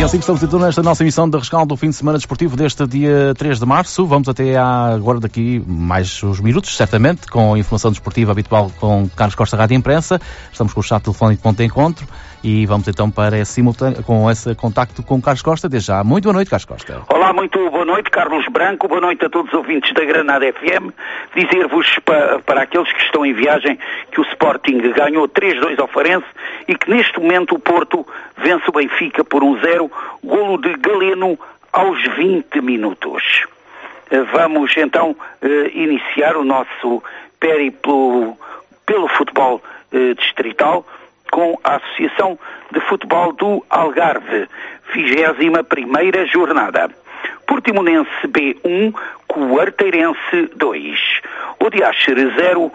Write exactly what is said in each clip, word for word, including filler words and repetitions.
assim que estamos então nesta nossa emissão de rescaldo do fim de semana desportivo deste dia três de março. Vamos até à, agora daqui mais uns minutos, certamente, com a informação desportiva habitual com Carlos Costa, Rádio Imprensa. Estamos com o chat telefónico Ponto de Encontro e vamos então para esse simultâneo, com esse contacto com Carlos Costa. Desde já, muito boa noite, Carlos Costa. Olá, muito boa noite, Carlos Branco. Boa noite a todos os ouvintes da Granada F M. Dizer-vos para, para aqueles que estão em viagem que o Sporting ganhou três a dois ao Farense e que neste momento o Porto vence o Benfica por um zero, golo de Galeno aos vinte minutos. Vamos então iniciar o nosso périplo pelo futebol distrital com a Associação de Futebol do Algarve, vigésima primeira jornada. Portimonense B um, Quarteirense dois. Odiaxer zero,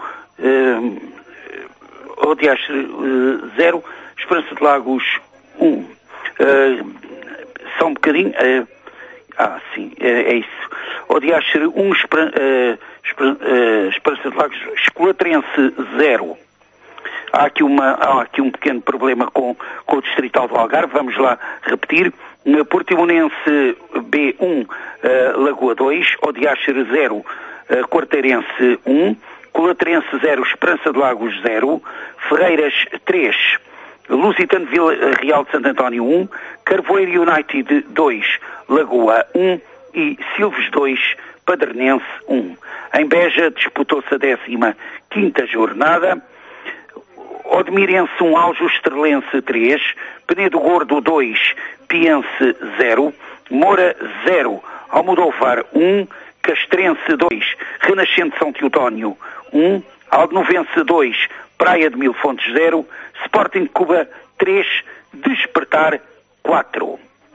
uh, Odiaxer zero, Esperança de Lagos um. Uh, só um bocadinho. Uh, ah, sim, é, é isso. Odiaxer um, Esper, uh, Esper, uh, Esperança de Lagos, Escolatrense zero. Há aqui, uma, há aqui um pequeno problema com, com o Distrital do Algarve. Vamos lá repetir. Portimonense B um, uh, Lagoa dois, Odiaxer zero, uh, Quarteirense um, Colatrense zero, Esperança de Lagos zero, Ferreiras três, Lusitano Vila Real de Santo António um, Carvoeiro United dois, Lagoa um e Silves dois, Padernense um. Em Beja disputou-se a décima quinta jornada. Odmirense um, Aljo Estrelense três, Penedo Gordo dois, Piense zero, Moura zero, Almodóvar um, Castrense dois, Renascente São Teotónio um, Aldenovense dois, Praia de Mil Fontes zero, Sporting de Cuba três, Despertar quatro.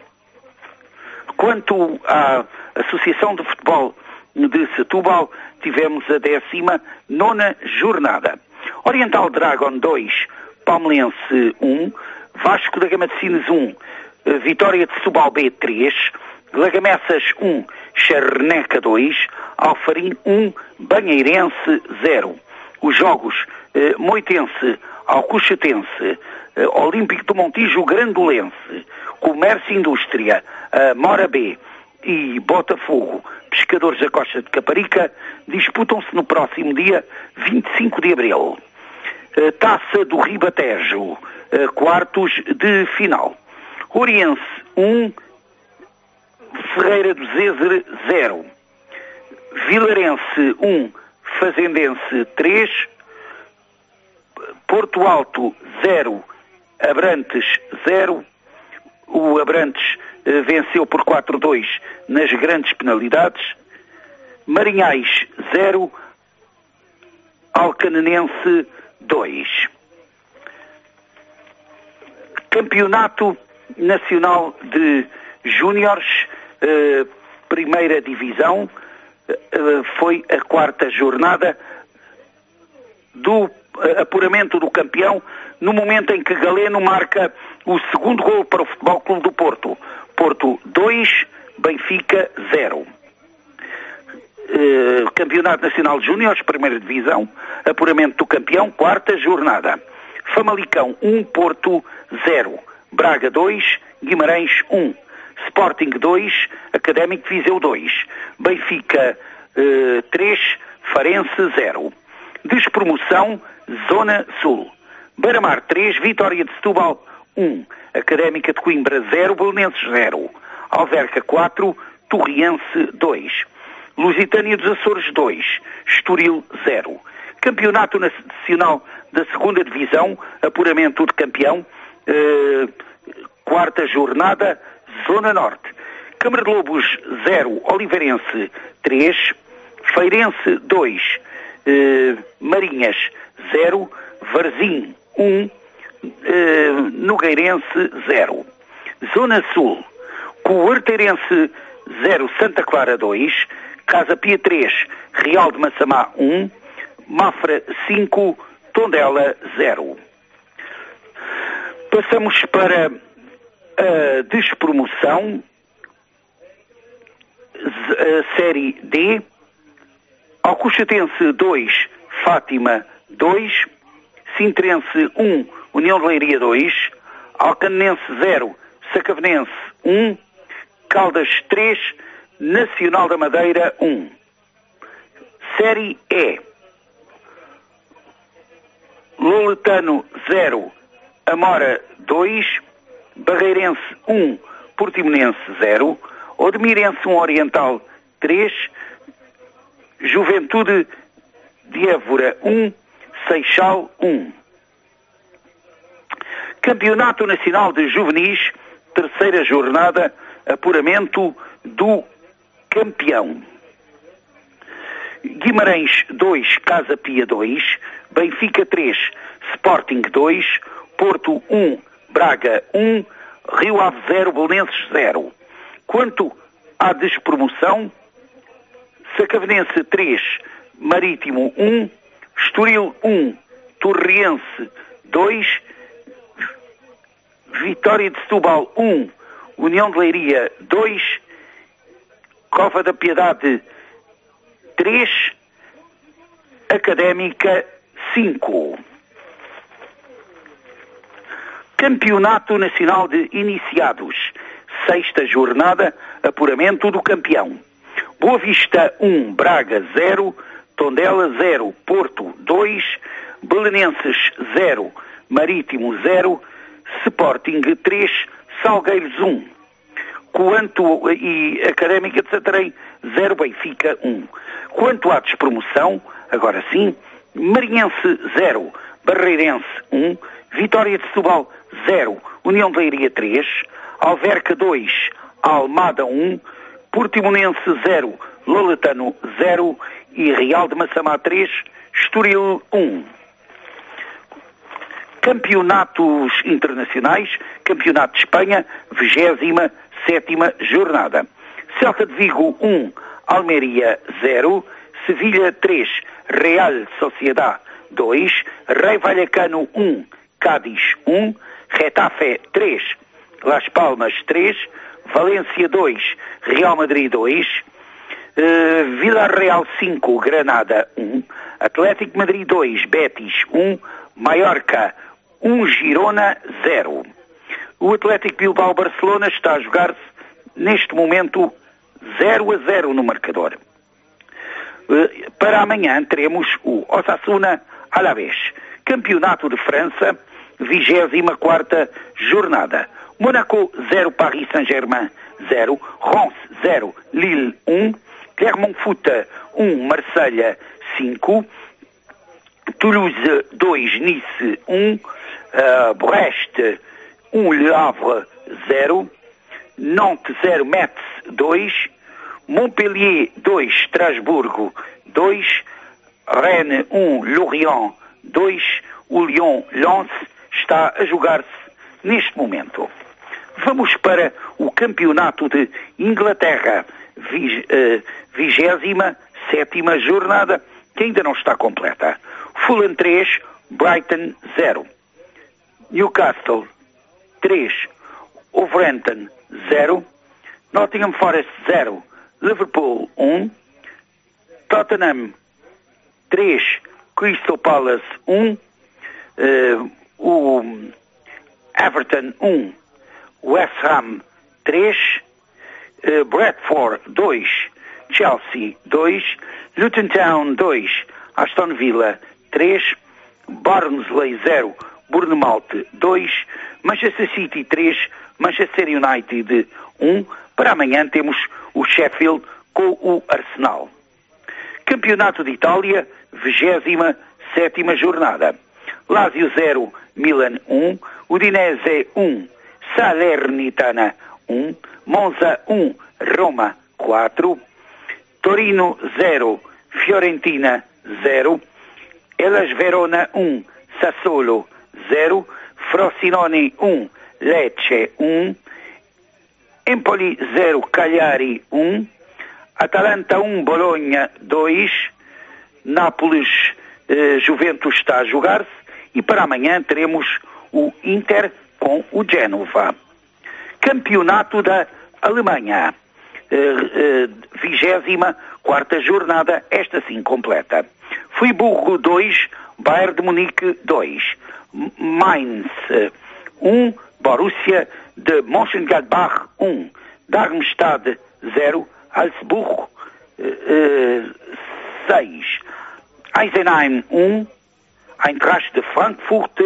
Quanto à Associação de Futebol de Setúbal, tivemos a décima nona jornada. Oriental Dragon dois, Palmelense um, Vasco da Gama de Sines um, Vitória de Setúbal B três, Lagamessas um, Charneca dois, Alfarim um, Banheirense zero. Os jogos eh, Moitense, Alcochatense, eh, Olímpico do Montijo Grandolense, Comércio e Indústria, eh, Mora B e Botafogo, Pescadores da Costa de Caparica, disputam-se no próximo dia vinte e cinco de abril. Uh, Taça do Ribatejo, uh, quartos de final. Oriense um, Ferreira do Zezer zero. Vilarense um, Fazendense três. Porto Alto zero, Abrantes zero. O Abrantes uh, venceu por quatro a dois nas grandes penalidades. Marinhais zero, Alcanenense dois. Campeonato Nacional de Júniores, eh, primeira divisão, eh, foi a quarta jornada do eh, apuramento do campeão, no momento em que Galeno marca o segundo gol para o Futebol Clube do Porto. Porto dois, Benfica zero. Uh, Campeonato Nacional de Júniores, primeira divisão, apuramento do campeão, quarta jornada. Famalicão um, Porto zero, Braga dois, Guimarães um, Sporting dois, Académico de Viseu dois, Benfica uh, três, Farense zero. Despromoção, Zona Sul. Beira-Mar três, Vitória de Setúbal um, Académica de Coimbra zero, Belenenses zero, Alverca quatro, Torriense dois. Lusitânia dos Açores dois, Estoril zero. Campeonato Nacional da segunda Divisão, apuramento de campeão, eh, quarta jornada, Zona Norte. Câmara de Lobos zero, Oliveirense três, Feirense dois, eh, Marinhas zero, Varzim um, eh, Nogueirense zero. Zona Sul, Quarteirense zero, Santa Clara dois, Casa Pia três, Real de Massamá um, Mafra cinco, Tondela zero. Passamos para a despromoção, a Série D. Alcochatense dois, Fátima dois, Sintrense um, União de Leiria dois, Alcanenense zero, Sacavenense um, Caldas três, Nacional da Madeira um. Série E. Loletano zero, Amora dois, Barreirense um, Portimonense zero, Odemirense um Oriental três, Juventude de Évora um, Seixal um. Campeonato Nacional de Juvenis, terceira jornada, apuramento do campeão. Guimarães dois, Casa Pia dois, Benfica três, Sporting dois, Porto um, Braga um, Rio Ave zero, Belenenses zero. Quanto à despromoção, Sacavenense três, Marítimo um, Estoril um, Torriense dois, Vitória de Setúbal um, União de Leiria dois, Cova da Piedade três, Académica cinco. Campeonato Nacional de Iniciados, sexta jornada, apuramento do campeão. Boa Vista um, Braga zero, Tondela zero, Porto dois, Belenenses zero, Marítimo zero, Sporting três, Salgueiros um. Quanto e Académica de Santarém zero, Benfica um. Quanto à despromoção, agora sim, Marinhense zero, Barreirense um, Vitória de Setúbal zero, União de Leiria três, Alverca dois, Almada um, Portimonense zero, Loletano zero e Real de Massamá três, Estoril um. Campeonatos internacionais, Campeonato de Espanha, vigésima sétima jornada. Celta de Vigo um, Almeria zero, Sevilha três, Real Sociedad dois, Rei Vallecano um, Cádiz um, Getafe três, Las Palmas três, Valência dois, Real Madrid dois, uh, Villarreal cinco, Granada um, Atlético Madrid dois, Betis um, Mallorca um, Girona zero. O Atlético Bilbao Barcelona está a jogar-se neste momento zero a zero no marcador. Uh, para amanhã teremos o Osasuna Alavés. Campeonato de França, vigésima quarta jornada. Monaco zero, Paris Saint-Germain zero, Reims zero, Lille um, Clermont-Foot um, Marselha cinco, Toulouse dois, Nice um, uh, Brest um, Le Havre zero, Nantes zero, Metz dois, Montpellier dois, Strasbourgo dois, Rennes um, Lorient dois, o Lyon Lens está a jogar-se neste momento. Vamos para o campeonato de Inglaterra, vigésima sétima jornada, que ainda não está completa. Fulham três, Brighton zero, Newcastle três, Wolverhampton zero, Nottingham Forest zero, Liverpool um, Tottenham três, Crystal Palace um, uh, o Everton um, West Ham três, uh, Bradford dois, Chelsea dois, Luton Town dois, Aston Villa três, Barnsley zero, Bournemouth dois, Manchester City três, Manchester United um. Para amanhã temos o Sheffield com o Arsenal. Campeonato de Itália, vigésima sétima jornada. Lazio zero, Milan um, Udinese um, Salernitana um, Monza um, Roma quatro, Torino zero, Fiorentina zero, Hellas Verona um, Sassuolo zero, Frosinone um, Lecce um, Empoli zero, Cagliari um, Atalanta um, Bologna dois, Nápoles, eh, Juventus está a jogar-se e para amanhã teremos o Inter com o Génova. Campeonato da Alemanha, vigésima quarta jornada, esta sim completa. Friburgo dois, Bayern de Munique dois, Mainz um, Borussia de Mönchengladbach um, Darmstadt zero, Salzburg seis, Eisenheim um, Eintracht de Frankfurt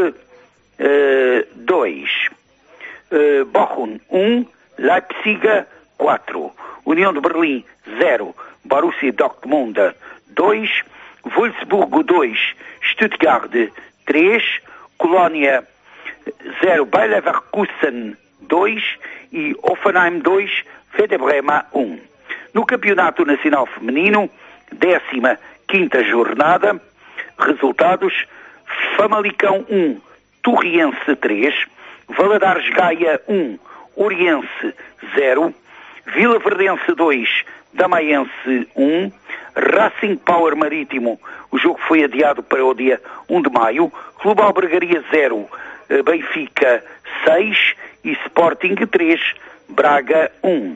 dois, Bochum um, Leipzig quatro, União de Berlim zero, Borussia Dortmund dois, Wolfsburgo dois, Stuttgart três, Colônia zero, Bayer Leverkusen dois e Hoffenheim dois, Werder Bremen um. No Campeonato Nacional Feminino, décima quinta jornada, resultados: Famalicão um, Torriense três, Valadares Gaia um, Oriense zero, Vila Verdense dois, Damaense um, Racing Power Marítimo, o jogo foi adiado para o dia um de maio, Clube Albergaria zero, Benfica seis e Sporting três, Braga um.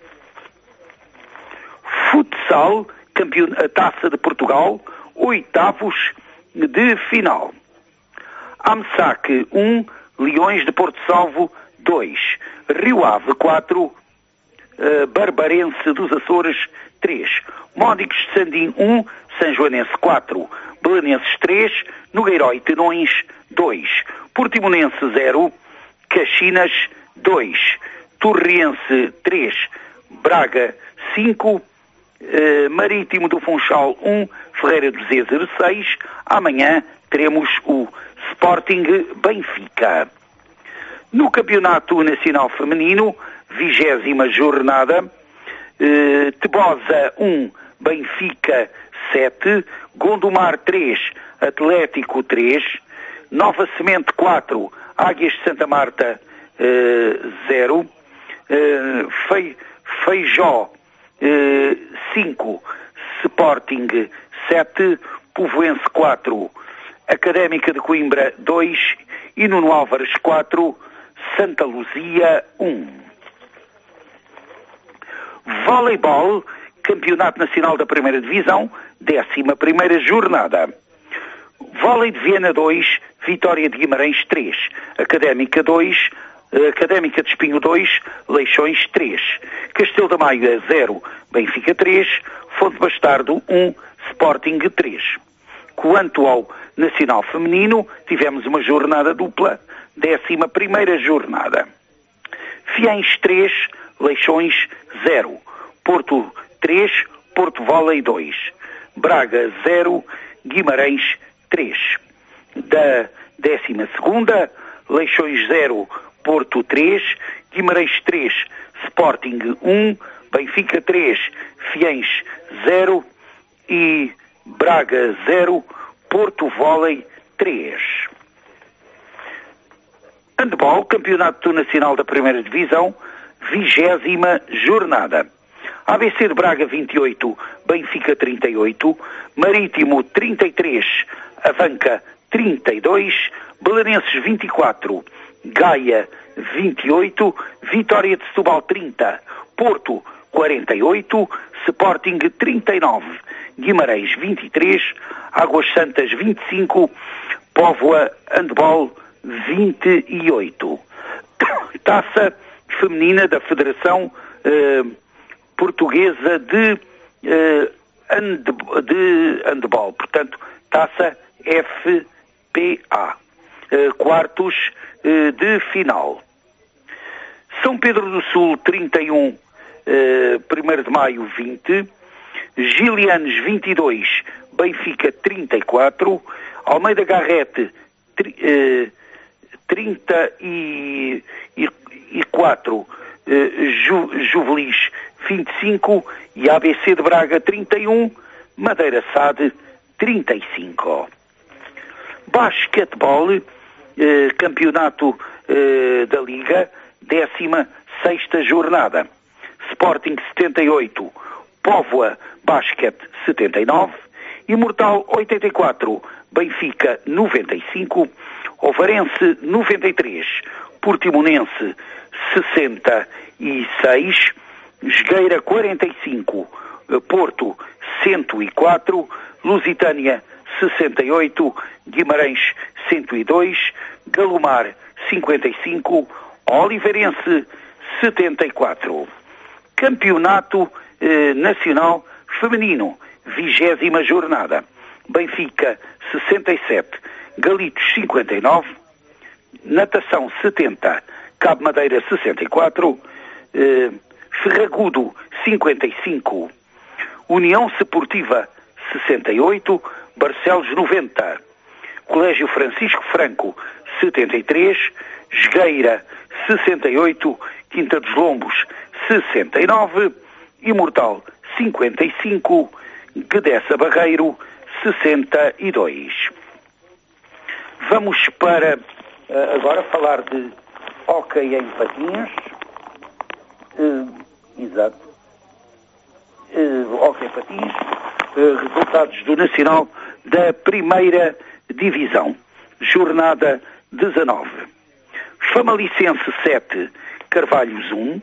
Futsal, campeão, a Taça de Portugal, oitavos de final. Amsac um, Leões de Porto Salvo dois, Rio Ave quatro, uh, Barbarense dos Açores três, Módicos de Sandim um, São Joanense quatro, Belenenses três, Nogueiró e Tenões dois, Portimonense zero, Caxinas dois, Torriense três, Braga cinco, uh, Marítimo do Funchal um, Ferreira do Zézer seis. Amanhã teremos o Sporting Benfica. No Campeonato Nacional Feminino, vigésima jornada, eh, Tebosa um, Benfica sete, Gondomar três, Atlético três, Nova Semente quatro, Águias de Santa Marta zero, eh, Fe, Feijó eh, cinco, Sporting sete, Povoense quatro, Académica de Coimbra dois e Nuno Álvares quatro, Santa Luzia um. Voleibol, Campeonato Nacional da Primeira Divisão, décima primeira jornada. Vôlei de Viena dois, Vitória de Guimarães três, Académica dois, Académica de Espinho dois, Leixões três, Castelo da Maia zero, Benfica três, Fonte Bastardo um, Sporting três. Quanto ao Nacional Feminino, tivemos uma jornada dupla, décima primeira jornada. Fiães três, Leixões zero, Porto três, Porto Vôlei dois, Braga zero, Guimarães três. Da décima segunda, Leixões zero, Porto três, Guimarães três, Sporting um, Benfica três, Fiães zero e Braga zero, Porto Vôlei três. Handball, Campeonato Nacional da Primeira Divisão, vigésima jornada. A B C de Braga vinte e oito, Benfica trinta e oito, Marítimo trinta e três, Avanca trinta e dois, Belenenses vinte e quatro, Gaia vinte e oito, Vitória de Setúbal trinta, Porto quarenta e oito, Sporting trinta e nove, Guimarães vinte e três, Águas Santas vinte e cinco, Póvoa Handball vinte e oito. Taça Feminina da Federação eh, Portuguesa de, eh, hand, de Handball, portanto, Taça F P A, eh, quartos eh, de final. São Pedro do Sul trinta e um, eh, primeiro de maio vinte, Gilianos vinte e dois, Benfica trinta e quatro, Almeida Garrete eh, trinta e quatro, eh, Ju, Juvelis vinte e cinco e A B C de Braga trinta e um, Madeira Sade trinta e cinco. Basquetebol, eh, campeonato eh, da Liga, décima sexta jornada. Sporting setenta e oito, Póvoa Basket setenta e nove, Imortal oitenta e quatro, Benfica noventa e cinco, Ovarense noventa e três, Portimonense sessenta e seis, Jogueira quarenta e cinco, Porto cento e quatro, Lusitânia sessenta e oito, Guimarães cento e dois, Galomar cinquenta e cinco, Oliveirense setenta e quatro. Campeonato eh, Nacional Feminino, vigésima jornada. Benfica sessenta e sete, Galitos cinquenta e nove, Natação setenta, Cabo Madeira sessenta e quatro, eh, Ferragudo cinquenta e cinco, União Sportiva sessenta e oito, Barcelos noventa, Colégio Francisco Franco setenta e três, Jogueira sessenta e oito, Quinta dos Lombos sessenta e nove, Imortal cinquenta e cinco, Guedessa Barreiro sessenta e dois. Vamos para uh, agora falar de hóquei em patins. Uh, exato. Uh, hóquei em patins. Uh, resultados do Nacional da Primeira Divisão. Jornada dezanove. Famalicense sete, Carvalhos um.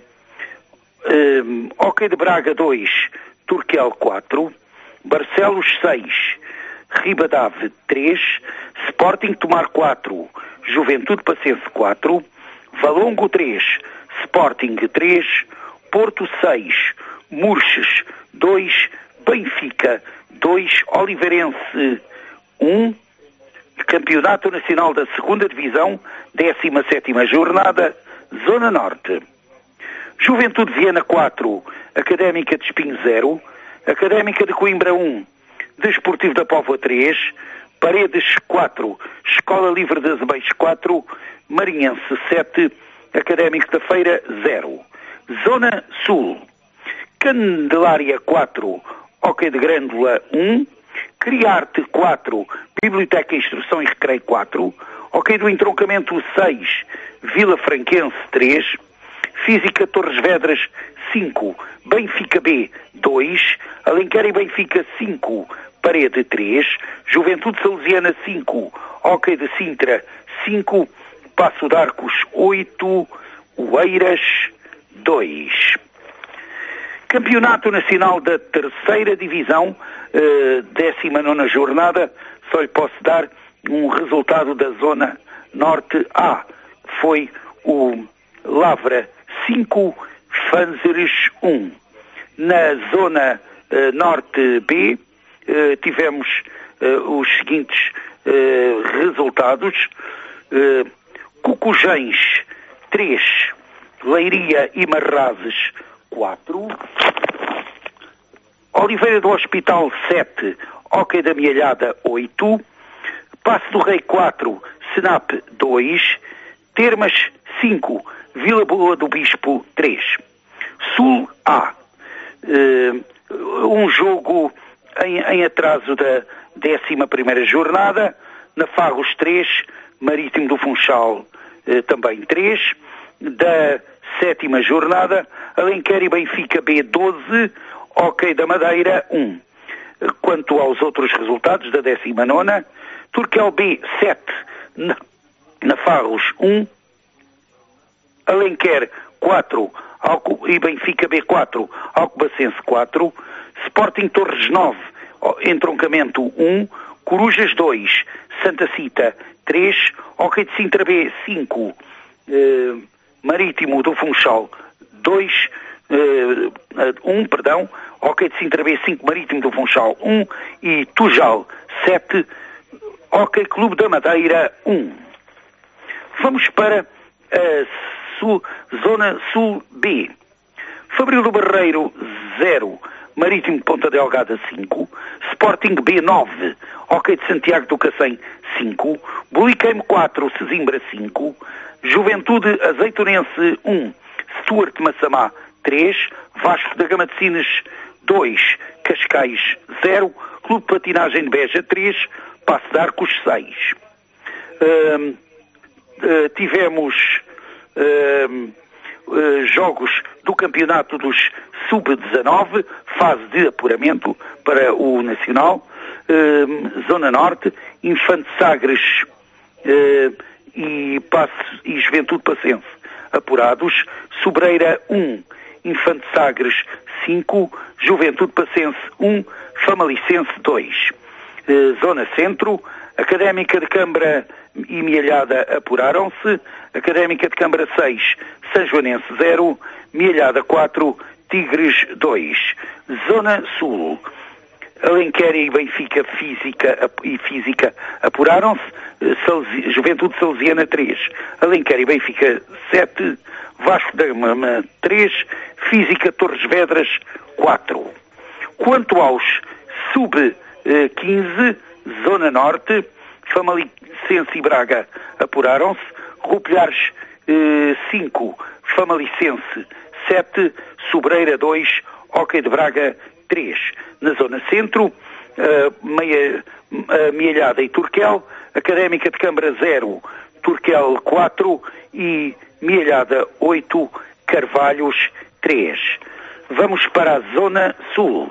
Uh, hóquei de Braga dois, Turquel quatro. Barcelos seis, Ribadave três, Sporting Tomar quatro, Juventude Pacense quatro, Valongo três, Sporting três, Porto seis, Murches dois, Benfica dois, Oliveirense um, Campeonato Nacional da segunda Divisão, décima sétima jornada, Zona Norte. Juventude Viana quatro, Académica de Espinho zero, Académica de Coimbra um, Desportivo da Póvoa três, Paredes quatro, Escola Livre de Azebeiros quatro, Marinhense sete, Académico da Feira zero. Zona Sul. Candelária quatro, Hóquei de Grândola um, Criarte quatro, Biblioteca, Instrução e Recreio quatro, Hóquei do Entroncamento seis, Vila Franquense três, Física Torres Vedras cinco, Benfica B dois, Alenquer e Benfica cinco, Parede três, Juventude Salesiana cinco, Hóquei de Sintra cinco, Passo de Arcos oito, Oeiras dois. Campeonato Nacional da Terceira Divisão, eh, décima nona jornada, só lhe posso dar um resultado da Zona Norte A, que foi o Lavra cinco, Fanzeres um. Na Zona eh, Norte B, eh, tivemos eh, os seguintes eh, resultados. Eh, Cucujães três, Leiria e Marrazes quatro, Oliveira do Hospital sete, Hóquei da Mielhada oito, Passo do Rei quatro, Senap dois, Termas cinco, Vila Boa do Bispo três. Sul A, uh, um jogo em, em atraso da décima primeira jornada, na Fagos três, Marítimo do Funchal uh, também três, da sétima jornada, Alenquer e Benfica B doze, Hóquei da Madeira um. Quanto aos outros resultados da décima nona, Turquel B sete, na, na Fagos um, Alenquer quatro, Alco, e Benfica B quatro, Alcobacense quatro, Sporting Torres nove, Entroncamento um, Corujas dois, Santa Cita três, Hóquei de Sintra B cinco, eh, Marítimo do Funchal dois, um, perdão, Hóquei de Sintra B cinco, Marítimo do Funchal um e Tujal sete, Hóquei Clube da Madeira um. Vamos para a Sul, Zona Sul B. Fabril do Barreiro zero, Marítimo de Ponta Delgada cinco, Sporting B nove, Hóquei de Santiago do Cacém cinco, Buliqueime quatro, Sesimbra cinco, Juventude Azeitonense um, Stuart Massamá três, Vasco da Gama de Sines dois, Cascais zero, Clube de Patinagem de Beja três, Passo de Arcos seis. Uh, uh, tivemos uh, uh, jogos do campeonato dos sub dezanove, fase de apuramento para o Nacional, uh, Zona Norte, Infante Sagres uh, e, Passo, e Juventude Pacense apurados, Sobreira um, Infante Sagres cinco, Juventude Pacense um, Famalicense dois. Uh, Zona Centro, Académica de Câmara e Mialhada apuraram-se. Académica de Câmara seis, São Joanense zero, Mialhada quatro, Tigres dois. Zona Sul, Alenquer e Benfica Física e Física apuraram-se. Salesi, Juventude Salesiana três, Alenquer e Benfica sete, Vasco da Gama três, Física Torres Vedras quatro. Quanto aos sub quinze, Zona Norte, Famalicense e Braga apuraram-se. Rupilhares cinco, Famalicense sete, Sobreira dois, Hóquei de Braga três. Na Zona Centro, uh, meia, uh, Mialhada e Turquel, Académica de Câmara zero, Turquel quatro e Mialhada oito, Carvalhos três. Vamos para a Zona Sul.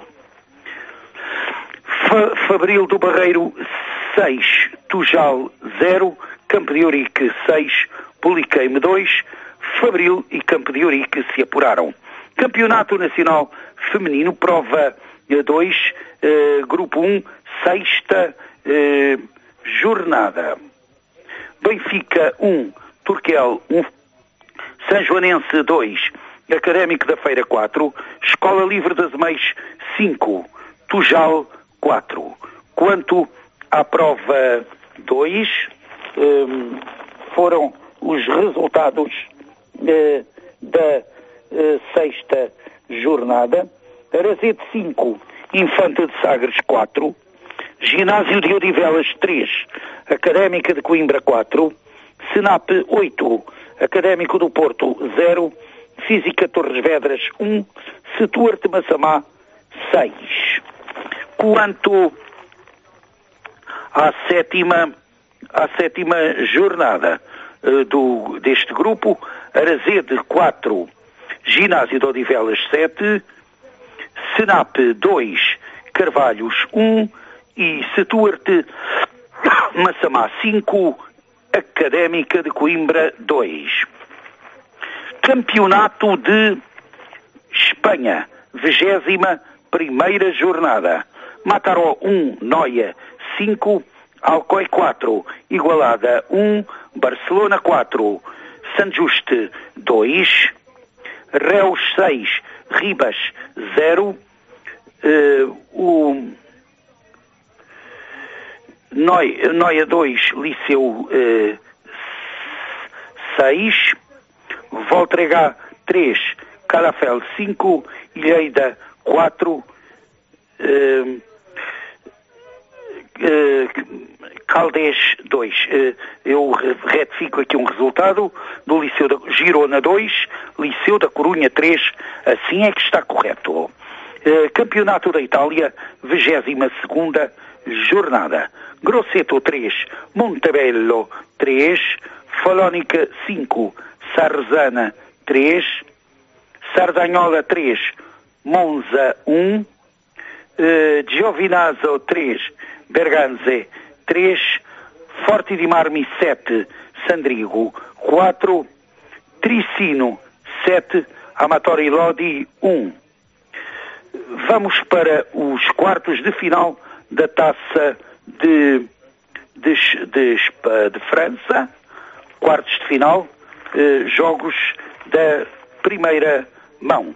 Fa Fabril do Barreiro seis, Tujal zero, Campo de Ourique seis, Poliqueime dois, Fabril e Campo de Ourique se apuraram. Campeonato Nacional Feminino, prova dois, eh, Grupo um, sexta eh, jornada. Benfica um, Turquel um, São Joanense dois, Académico da Feira quatro, Escola Livre das Meias cinco, Tujal quatro. Quanto à prova dois, eh, foram os resultados eh, da eh, sexta jornada. Arazete cinco, Infante de Sagres quatro, Ginásio de Odivelas três, Académica de Coimbra quatro, Senap oito, Académico do Porto zero, Física Torres Vedras um, Stuart Massamá seis. Quanto à sétima, à sétima jornada uh, do, deste grupo, Arazede quatro, Ginásio de Odivelas sete, Senap dois, Carvalhos um e Stuart Massamá cinco, Académica de Coimbra dois. Campeonato de Espanha, vigésima primeira jornada. Mataró um, Noia cinco, Alcoy quatro, Igualada um, Barcelona quatro, San Juste dois, Reus seis, Ribas zero, uh, o Noia, Noia dois, Liceu uh, seis, Voltregá três, Calafel cinco, Ilheida quatro, uh, uh, Caldés dois. Uh, eu retifico aqui um resultado do Liceu da Girona dois, Liceu da Corunha três, assim é que está correto. Uh, Campeonato da Itália, vigésima segunda jornada. Grosseto três, Montebello três, Falónica cinco, Sarzana três, Sardanhola três, Monza um, uh, Giovinazzo três, Berganze três, Forte di Marmi sete, Sandrigo quatro, Tricino sete, Amatori Lodi um. Vamos para os quartos de final da Taça de, de, de, de França, quartos de final, eh, jogos da primeira mão.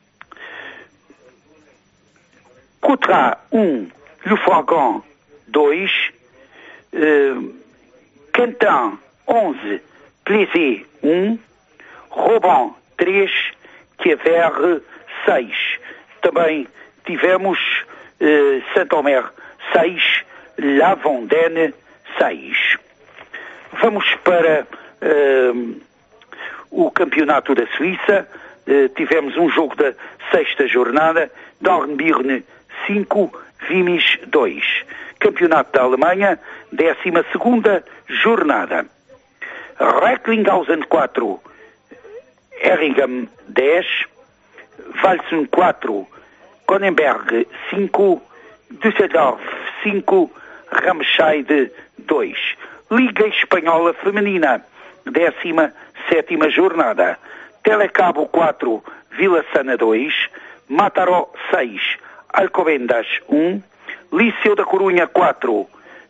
Coutras um, Le Fourgon dois, eh, Quentin onze, Plaisir um, Roban três, Quiever seis. Também tivemos eh, Saint-Omer seis, La Vendenne seis. Vamos para eh, o campeonato da Suíça. Eh, tivemos um jogo da sexta jornada, Dornbirn cinco, Vimes dois. Campeonato da Alemanha, décima segunda jornada. Recklinghausen quatro, Erringham dez, Walsum quatro, Kronenberg cinco, Düsseldorf cinco, Ramscheid dois. Liga Espanhola Feminina, décima sétima jornada. Telecabo quatro, Vila Sana dois, Mataró seis, Alcobendas um, Liceu da Corunha quatro,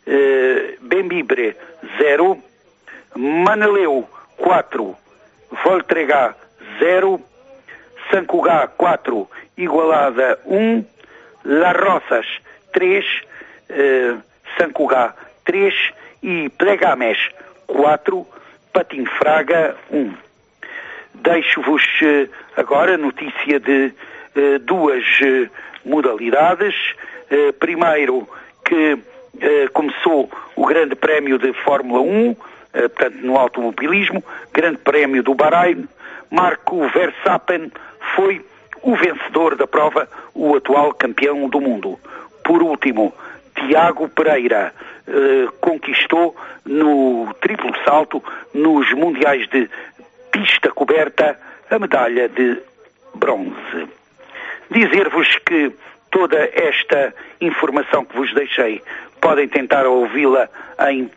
uh, Bembibre zero, Manaleu quatro, Voltregá zero, Sant Cugat quatro, Igualada um, Las Roças três, uh, Sant Cugat três e Plegames quatro, Patinfraga um. Deixo-vos uh, agora notícia de uh, duas uh, modalidades. Uh, primeiro, que uh, começou o Grande Prémio de Fórmula um, uh, portanto no automobilismo, Grande Prémio do Bahrein. Marco Verstappen foi o vencedor da prova, o atual campeão do mundo. Por último, Tiago Pereira uh, conquistou no triplo salto, nos mundiais de pista coberta, a medalha de bronze. Dizer-vos que toda esta informação que vos deixei podem tentar ouvi-la em,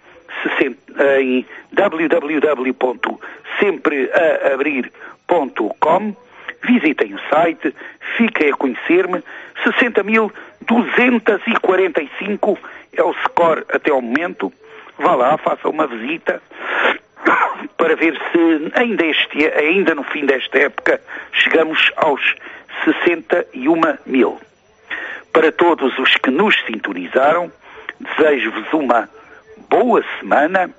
em w w w ponto sempre a abrir ponto com. Visitem o site, fiquem a conhecer-me. sessenta mil duzentos e quarenta e cinco é o score até ao momento. Vá lá, faça uma visita para ver se ainda, este, ainda no fim desta época chegamos aos sessenta e um mil. Para todos os que nos sintonizaram, desejo-vos uma boa semana,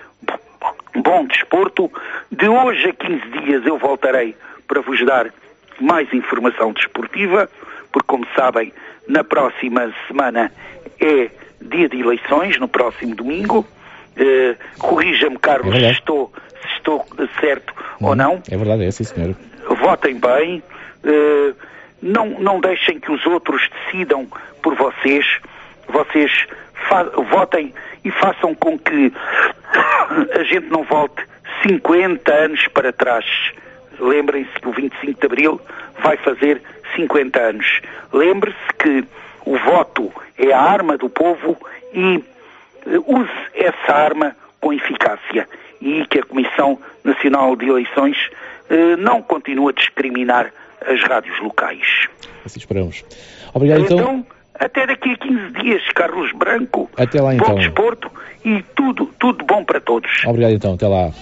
bom desporto. De hoje a quinze dias eu voltarei para vos dar mais informação desportiva, porque, como sabem, na próxima semana é dia de eleições, no próximo domingo. Uh, corrija-me, Carlos, é se, estou, se estou certo não, ou não. É verdade, é sim, senhor. Votem bem, uh, não, não deixem que os outros decidam por vocês. Vocês votem e façam com que a gente não volte cinquenta anos para trás. Lembrem-se que o vinte e cinco de Abril vai fazer cinquenta anos. Lembre-se que o voto é a arma do povo e use essa arma com eficácia e que a Comissão Nacional de Eleições eh, não continue a discriminar as rádios locais. Assim esperamos. Obrigado, então. Então, até daqui a quinze dias, Carlos Branco. Até lá, então. Bom desporto e tudo, tudo bom para todos. Obrigado, então. Até lá.